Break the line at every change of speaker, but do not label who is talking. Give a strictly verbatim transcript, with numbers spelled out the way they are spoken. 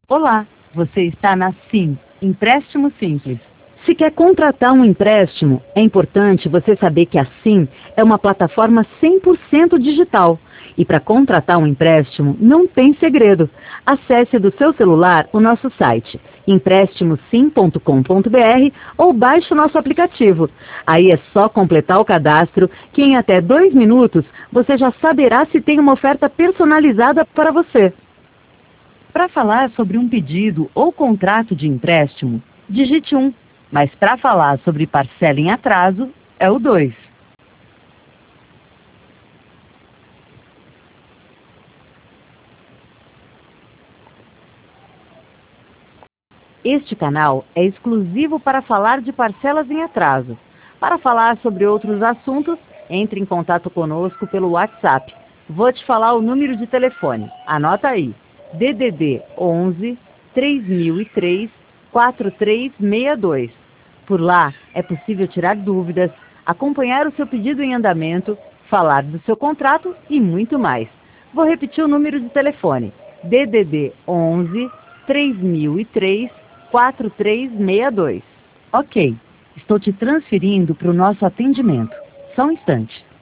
Olá, você está na Sim, Empréstimo Simples.
Se quer contratar um empréstimo, é importante você saber que a Sim é uma plataforma cem por cento digital. E para contratar um empréstimo, não tem segredo. Acesse do seu celular o nosso site, empréstimo sim ponto com ponto br, ou baixe o nosso aplicativo. Aí é só completar o cadastro, que em até dois minutos você já saberá se tem uma oferta personalizada para você.
Para falar sobre um pedido ou contrato de empréstimo, digite um, mas para falar sobre parcela em atraso, é o dois. Este canal é exclusivo para falar de parcelas em atraso. Para falar sobre outros assuntos, entre em contato conosco pelo WhatsApp. Vou te falar o número de telefone. Anota aí. D D D onze, três mil e três, quatro três seis dois. Por lá é possível tirar dúvidas, acompanhar o seu pedido em andamento, falar do seu contrato e muito mais. Vou repetir o número de telefone. D D D onze, três mil e três, quatro três seis dois. Ok, estou te transferindo para o nosso atendimento. Só um instante.